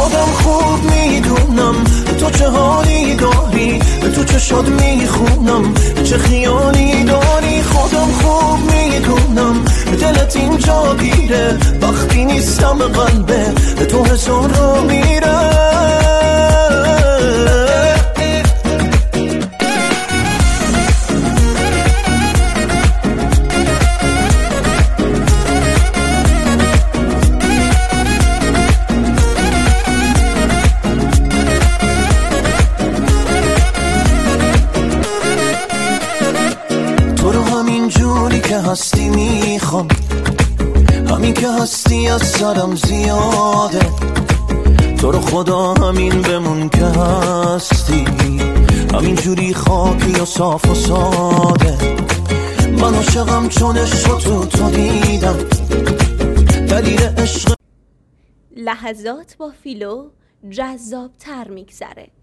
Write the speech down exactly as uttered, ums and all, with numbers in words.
خودم خوب میدونم تو چه حالی داری، تو چه شاد میخونم چه خیالی داری. خودم خوب میدونم دلت اینجا گیره وقتی نیستم قلبه تو حسان رو میره. هستی میخوام همین که هستی از سرم زیاده، تو رو خدا همین بمون که هستی، همین جوری خاکی و صاف و ساده. من عاشقم چون عشق تو تو دیدم دلیل عشق. لحظات با فیلو جذاب تر میگذره.